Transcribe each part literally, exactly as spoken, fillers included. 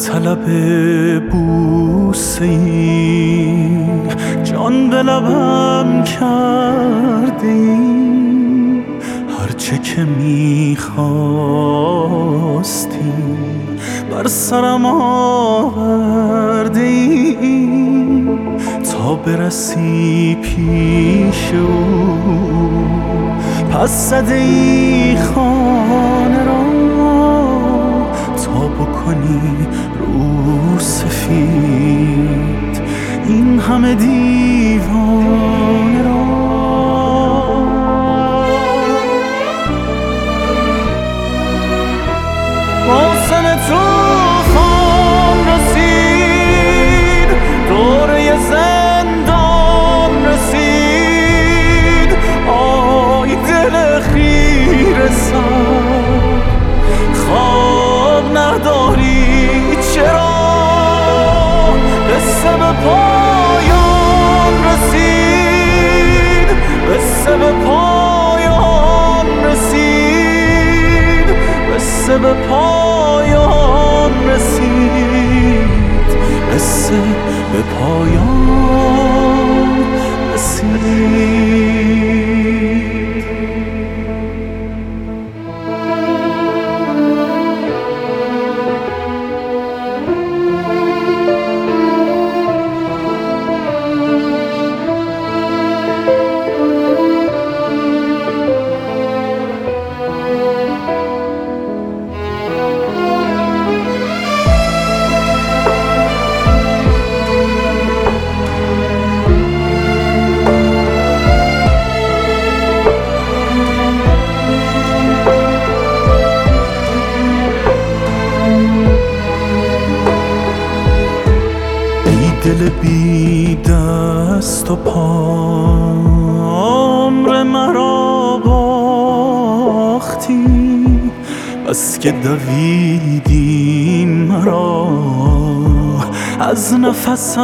طلب بوسه ای جان به لبم کردی، هرچه که میخواستی بر سرم آوردی، تا برسی پیش او پس زده ای خانه را، تا بکنی رو سفید این همه دیوانه را. موسم طوفان رسید، دوره زندان رسید، آی دل خیره سر خواب نداری چرا؟ قصه به پایان رسید، قصه به پایان رسید، قصه به پایان رسید، قصه به پایان رسید. دل بی دست و پا عمر مرا باختی، بس که دویدی مرا از نفس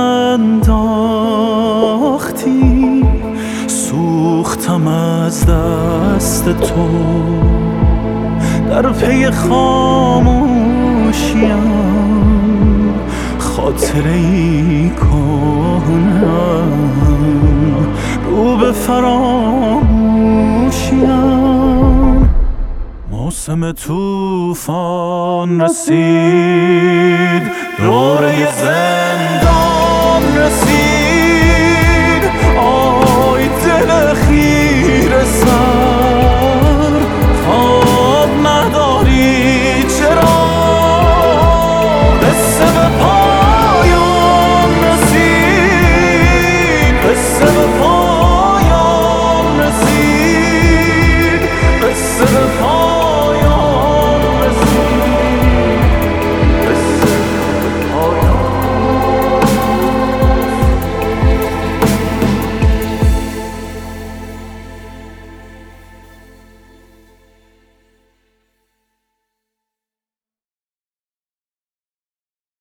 انداختی، سوختم از دست تو در پی خاموشیم، خاطره ای کنم رو به فراموشیم. موسم طوفان رسید، دوره زندگی